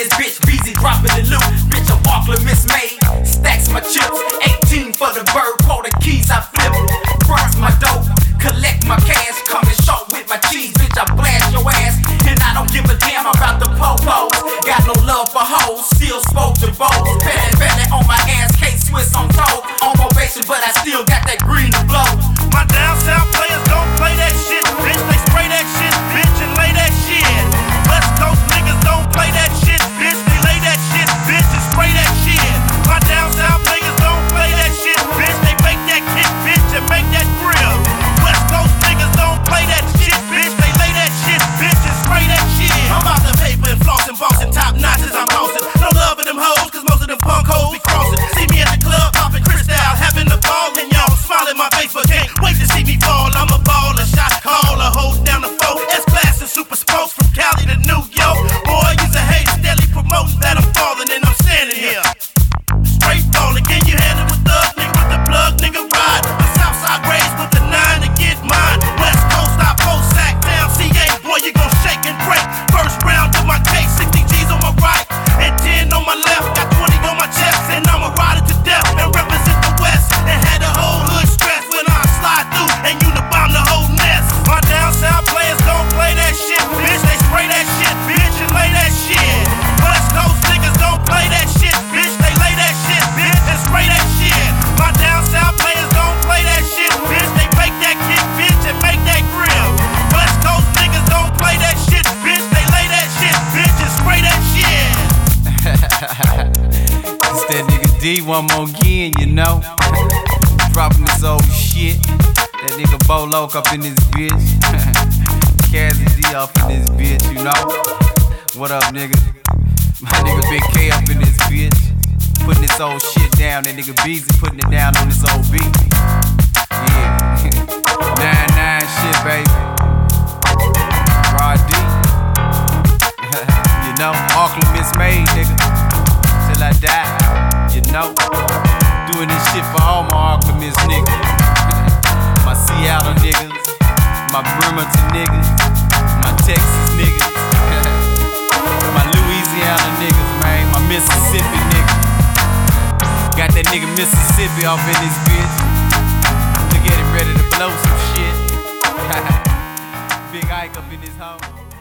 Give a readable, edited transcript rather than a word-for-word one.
this bitch, Beezy dropping the loot. Bitch, I'm Auckland mismade. Stacks my chips, 18 for the bird, quarter keys I flip. Cross my dope, collect my cash, coming short with my cheese. Bitch, I blast your ass, and I don't give a damn about the po-pos. Got no love for hoes, still spoke to both. Belly on my ass, K-Swiss on toe. On probation, but I still got that green to blow. My down south players don't play that shit, bitch. They spray that shit, bitch, and lay that shit. West Coast niggas don't play that shit, bitch. They lay that shit, bitch, and spray that shit. My down south niggas don't play that shit, bitch. They make that kick, bitch, and make that grill. West Coast niggas don't play that shit, bitch. They lay that shit, bitch, and spray that shit. I'm out the paper and flossing, bossing, top notches, I'm bossing. No love in them hoes, cause most of them punk hoes be crossing. See me at the club, popping crystal, having the ball, and y'all smile in my face, but can't wait to see me fall. I'm a baller, shot caller, hoes down the floor. S-Class and super spokes from Cali to New York. Boy, you's a hater, steadily promoting that I'm falling, and I'm standing here. Straight falling, can you handle with thug nigga with the plug, nigga ride? The Southside raised with the 9 to get mine. West Coast, I post sack down, CA, boy, you gon' shake and break. First round of my case, 60 G's on my right, and 10 on my left, got 20 on my chest, and I'ma ride it to death and represent the West, and had the whole hood stressed when I slide through and unibomb the whole nest. My down south players don't play that shit, bitch. They spray that shit, bitch, and lay that shit. West Coast niggas don't play that shit, bitch. They lay that shit, bitch, and spray that shit. My down south players don't play that shit, bitch. They make that kick, bitch, and make that grill. West Coast niggas don't play that shit, bitch. They lay that shit, bitch, and spray that shit. It's that nigga D one more again, you know. Dropping this old shit. That nigga Bolo up in this bitch. Kazzy D up in this bitch, you know. What up, nigga? My nigga Big K up in this bitch. Putting this old shit down. That nigga Beezy putting it down on this old beat. Yeah. 9-9 shit, baby. Rod D. You know, Auckland mismade, nigga. Till I die, you know. Doing this shit for all my Auckland miss niggas. My Seattle niggas, my Bremerton niggas, my Texas niggas, my Louisiana niggas, man, my Mississippi niggas. Got that nigga Mississippi off in this bitch. Look at him ready to blow some shit. Big Ike up in this hole.